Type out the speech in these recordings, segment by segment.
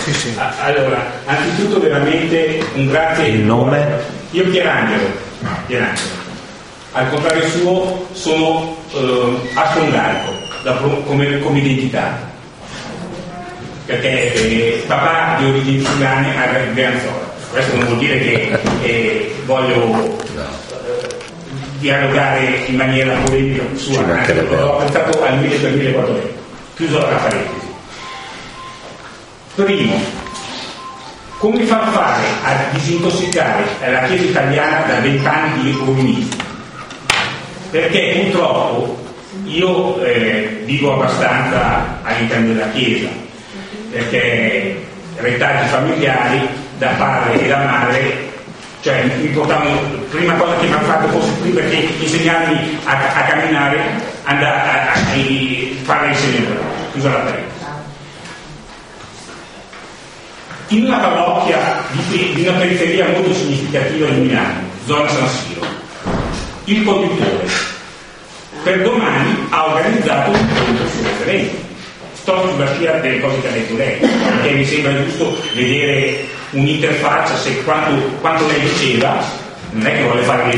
Sì. Allora, anzitutto veramente un grazie. Il nome? Io Pierangelo. Al contrario suo sono astrongarico come identità, perché papà di origini friulane a Brianzola. Questo non vuol dire che voglio dialogare in maniera polemica sua, anzi l'ho pensato al 1400. Chiuso la parentesi. Primo, come far fare a disintossicare la Chiesa italiana da 20 anni di comunismo? Perché purtroppo io vivo abbastanza all'interno della Chiesa, perché retaggi familiari da padre e da madre, cioè mi portavano, prima cosa che mi hanno fatto forse prima che insegnarmi a camminare, andare a fare il segno, chiusa la parentesi. In una parrocchia di una periferia molto significativa di Milano, zona San Siro, il conduttore per domani ha organizzato un incontro sul referendum. Sto sulla scia delle cose che ha detto lei, perché mi sembra giusto vedere un'interfaccia, se quanto lei diceva, non è che vuole fare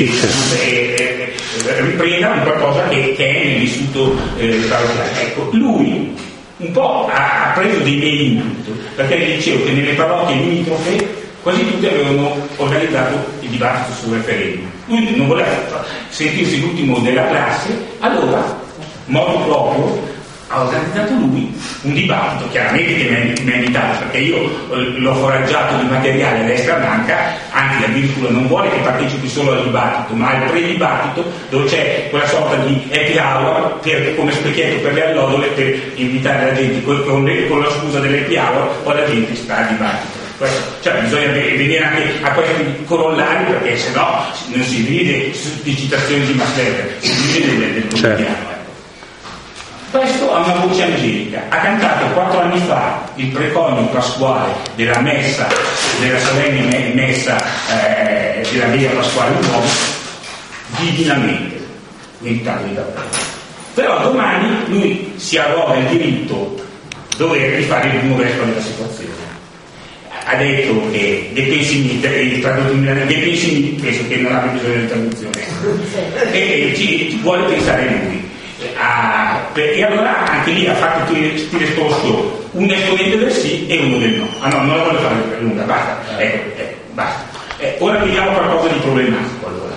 riprenda un qualcosa che è nel vissuto parrocchiale. Ecco, lui un po' ha preso dei miei input, perché gli dicevo che nelle parrocchie limitrofe quasi tutti avevano organizzato il dibattito sul referendum. Lui non voleva sentirsi l'ultimo della classe, allora, modo proprio, ha organizzato lui un dibattito, chiaramente che mi ha invitato, perché io l'ho foraggiato di materiale a destra manca, anzi addirittura non vuole che partecipi solo al dibattito, ma al pre-dibattito, dove c'è quella sorta di happy hour come specchietto per le allodole, per invitare la gente con la scusa dell'happy hour, poi la gente sta al dibattito. Cioè bisogna venire anche a questi corollari, perché sennò non si divide di citazioni di Masseter, si divide del quotidiano. Questo ha una voce angelica, ha cantato 4 anni fa il preconio pasquale della messa, della solenne messa della Via Pasquale Uomo, divinamente, meditando di davvero. Però domani lui si arroga il diritto di fare il primo vescovo della situazione. Ha detto che dei pensi penso che non abbia bisogno di traduzione, e ci vuole pensare lui. E allora anche lì ha fatto stile esposto un esponente del sì e uno del no. No, non la voglio fare per lunga, basta. Basta. Ora vediamo qualcosa di problematico. Allora,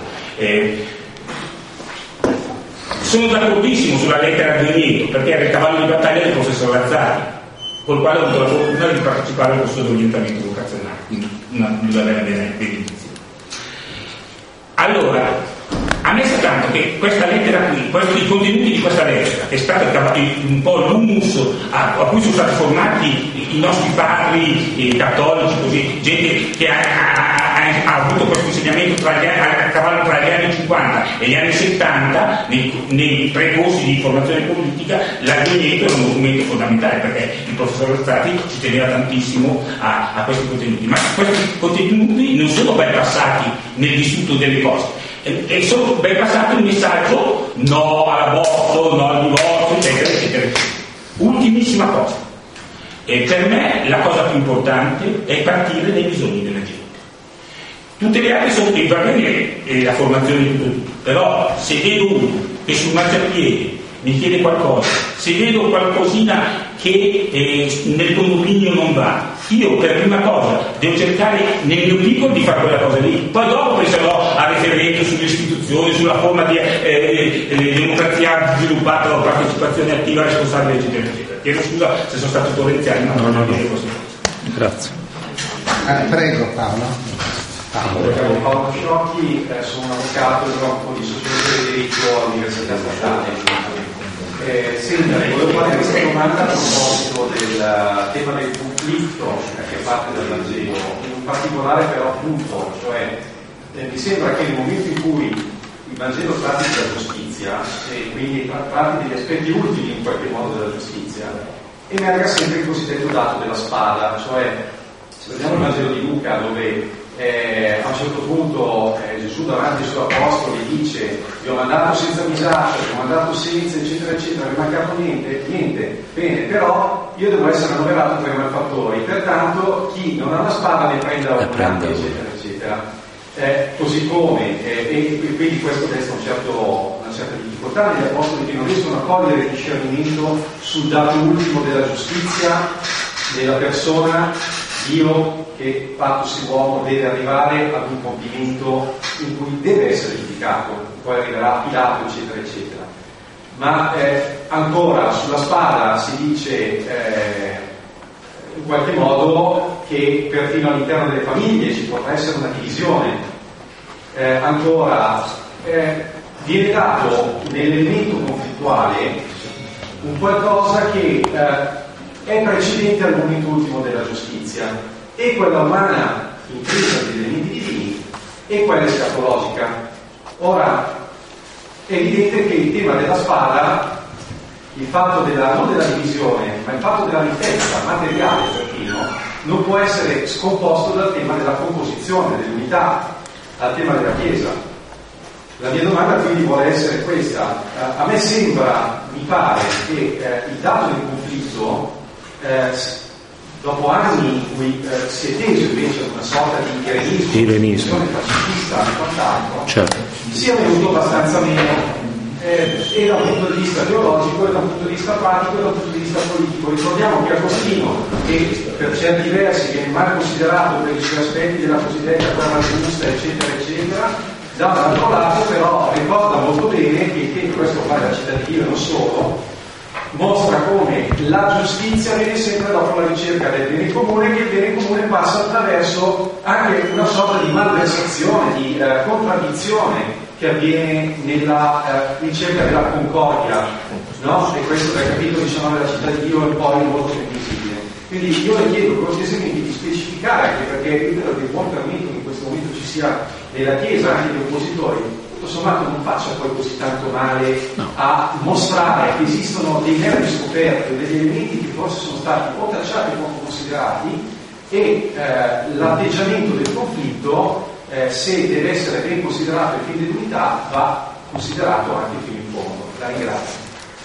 sono d'accordissimo sulla lettera di Nieto, perché era il cavallo di battaglia del professor Lazzari, col quale ho avuto la fortuna di partecipare al corso di orientamento vocazionale, quindi una bella benedizione. Allora, a me sa tanto che questa lettera qui, i contenuti di questa lettera, che è stato un po' l'humus a cui sono stati formati i nostri padri cattolici, così, gente che ha avuto questo insegnamento a cavallo tra gli anni 50 e gli anni 70, nei precorsi di formazione politica, l'argomento era un documento fondamentale, perché il professor Lazzati ci teneva tantissimo a questi contenuti. Ma questi contenuti non sono bypassati nel vissuto delle cose, e sono ben passato il messaggio no all'aborto, no al divorzio, eccetera, eccetera. Ultimissima cosa, e per me la cosa più importante è partire dai bisogni della gente. Tutte le altre sono va bene la formazione di tutto, però se vedo uno che sul marciapiede mi chiede qualcosa, se vedo qualcosina che nel condominio non va, io per prima cosa devo cercare nel mio piccolo di fare quella cosa lì, poi dopo penserò a referendum sulle istituzioni, sulla forma di democrazia sviluppata, partecipazione attiva, responsabile, eccetera, eccetera. Chiedo scusa se sono stato torrenziale, ma non ho detto così. Grazie. Prego Paolo. Paolo Sciocchi, sono un avvocato del corpo di sociologia del diritto all'Università Statale. Senta, volevo fare questa domanda a proposito del tema del conflitto che parte dal Vangelo, in particolare però appunto, cioè mi sembra che nel momento in cui il Vangelo tratti della giustizia e quindi tratti degli aspetti ultimi in qualche modo della giustizia, emerga sempre il cosiddetto dato della spada, cioè se vediamo il Vangelo di Luca, dove a un certo punto Gesù davanti ai suoi apostoli dice: vi ho mandato senza misaccio, vi ho mandato senza, eccetera eccetera, non è mancato niente, bene, però io devo essere annoverato tra i malfattori, pertanto chi non ha la spada ne prenda una, eccetera eccetera. Così come e quindi questo desta una certa difficoltà negli apostoli, che non riescono a cogliere il discernimento sul dato ultimo della giustizia della persona. Dio che fattosi uomo deve arrivare ad un compimento in cui deve essere giudicato, poi arriverà Pilato, eccetera eccetera. Ma ancora sulla spada si dice in qualche modo che perfino all'interno delle famiglie ci potrà essere una divisione. Ancora viene dato nell'elemento conflittuale un qualcosa che è precedente al momento ultimo della giustizia, e quella umana intesa degli elementi divini e quella escatologica. Ora è evidente che il tema della spada, il fatto non della divisione, ma il fatto della ricchezza materiale perfino, non può essere scomposto dal tema della composizione, dell'unità, dal tema della Chiesa. La mia domanda quindi vuole essere questa: a me mi pare che il dato del conflitto, dopo anni in cui si è teso invece una sorta di irenismo, pacifista e quant'altro, certo, sia venuto abbastanza meno, e da un punto di vista teologico, e da un punto di vista pratico, e da un punto di vista politico. Ricordiamo che Agostino, che per certi versi viene mal considerato per i suoi aspetti della cosiddetta guerra giusta, eccetera eccetera, dall'altro lato però ricorda molto bene che questo vale la città di Dio e non solo, mostra come la giustizia viene sempre dopo la ricerca del bene comune, che il bene comune passa attraverso anche una sorta di malversazione, di contraddizione che avviene nella ricerca della concordia, no? E questo dal capitolo 19 della città di Dio è poi molto visibile. Quindi io le chiedo cortesemente di specificare, anche perché io credo che il buon permetto che in questo momento ci sia nella Chiesa, anche gli oppositori, tutto sommato non faccia poi così tanto male a mostrare che esistono dei nervi scoperti, degli elementi che forse sono stati o tacciati o poco considerati, e l'atteggiamento del conflitto, se deve essere ben considerato il fine dell'unità, va considerato anche fino in fondo. La ringrazio.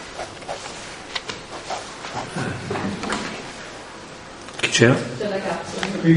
Chi c'era? C'è la cazzo.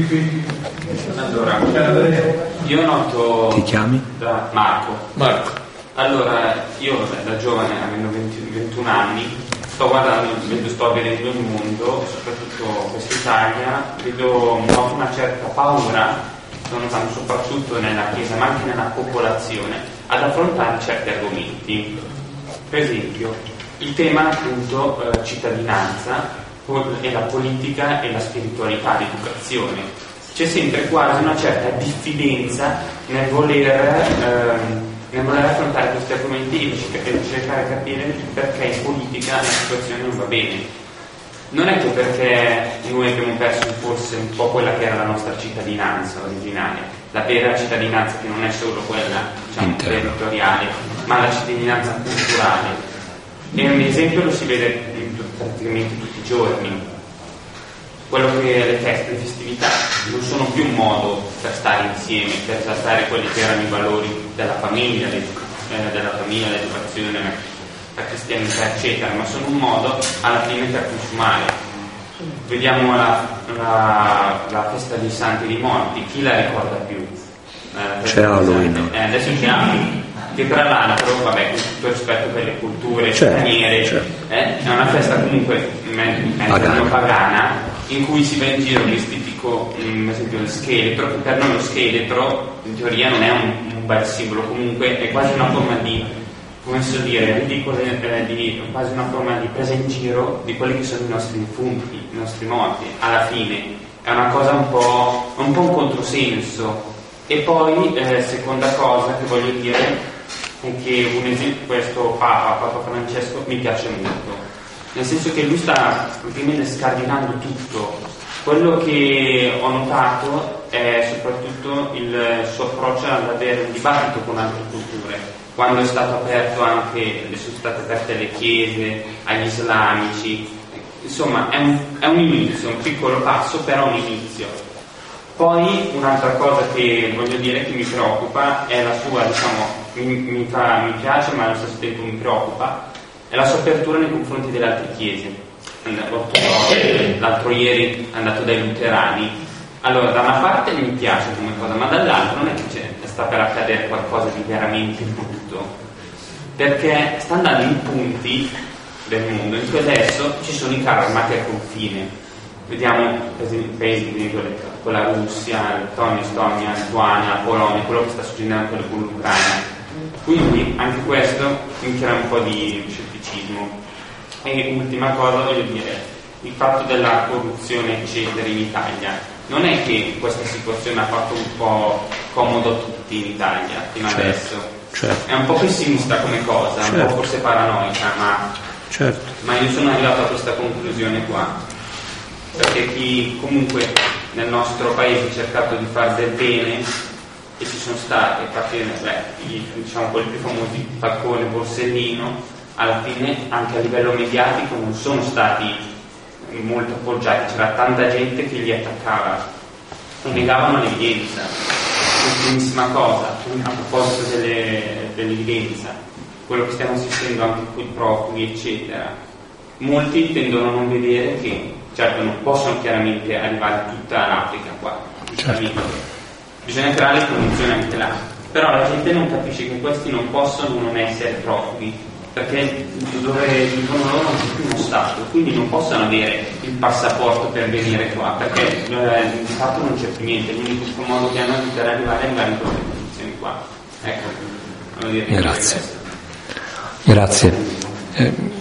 Allora, io noto... Ti chiami? Da Marco. Allora, io da giovane, avendo 21 anni, sto vedendo il mondo, soprattutto quest'Italia, noto una certa paura, sto notando soprattutto nella Chiesa, ma anche nella popolazione, ad affrontare certi argomenti. Per esempio, il tema appunto cittadinanza, e la politica e la spiritualità, l'educazione. C'è sempre quasi una certa diffidenza nel voler affrontare questi argomenti e cercare di capire perché in politica la situazione non va bene. Non è che perché noi abbiamo perso forse un po' quella che era la nostra cittadinanza originaria, la vera cittadinanza, che non è solo quella, diciamo, territoriale, ma la cittadinanza culturale. E un esempio lo si vede praticamente tutti i giorni. Quello che le feste, le festività non sono più un modo per stare insieme, per esaltare quelli che erano i valori della famiglia, l'educazione, la cristianità, eccetera, ma sono un modo alla fine per consumare. Vediamo la festa dei Santi dei Morti, chi la ricorda più? C'è Halloween. Adesso c'è Halloween, che tra l'altro, vabbè, con tutto il rispetto per le culture straniere, è una festa comunque pagana, in cui si va in giro vestitico, per esempio lo scheletro, che per noi lo scheletro in teoria non è un bel simbolo, comunque è quasi una forma di, come si può dire, ridicolo, quasi una forma di presa in giro di quelli che sono i nostri defunti, i nostri morti. Alla fine è una cosa un po' un controsenso. E poi seconda cosa che voglio dire è che un esempio, questo Papa Francesco mi piace molto, nel senso che lui sta praticamente scardinando tutto. Quello che ho notato è soprattutto il suo approccio ad avere un dibattito con altre culture, quando è stato aperto anche, sono state aperte le chiese agli islamici. Insomma è un inizio, un piccolo passo, però un inizio. Poi un'altra cosa che voglio dire che mi preoccupa è la sua, diciamo, mi piace ma allo stesso tempo mi preoccupa, è la sua apertura nei confronti delle altre chiese. L'altro ieri è andato dai luterani. Allora, da una parte mi piace come cosa, ma dall'altra non è che sta per accadere qualcosa di veramente brutto, perché sta andando in punti del mondo in cui adesso ci sono i carri armati al confine. Vediamo paesi con la Russia, Lettonia, Estonia, Lituania, Polonia, quello che sta succedendo anche con l'Ucraina. Quindi anche questo mi crea un po' di scetticismo. E ultima cosa voglio dire, il fatto della corruzione eccetera in Italia, non è che questa situazione ha fatto un po' comodo a tutti in Italia fino adesso, è un po' pessimista come cosa, un po' forse paranoica, ma io sono arrivato a questa conclusione qua, perché chi comunque nel nostro paese ha cercato di fare del bene, e ci sono stati diciamo quelli più famosi, Falcone, Borsellino, alla fine anche a livello mediatico non sono stati molto appoggiati, c'era tanta gente che li attaccava e negavano l'evidenza. Ultimissima cosa, a proposito dell'evidenza, quello che stiamo assistendo anche con i profughi eccetera, molti tendono a non vedere che certo non possono chiaramente arrivare tutta l'Africa qua, bisogna creare le condizioni anche là, però la gente non capisce che questi non possono non essere profughi, perché dove vivono loro non c'è più uno Stato, quindi non possono avere il passaporto per venire qua, perché di fatto non c'è più niente, l'unico modo che hanno per arrivare in queste condizioni qua. Ecco, grazie.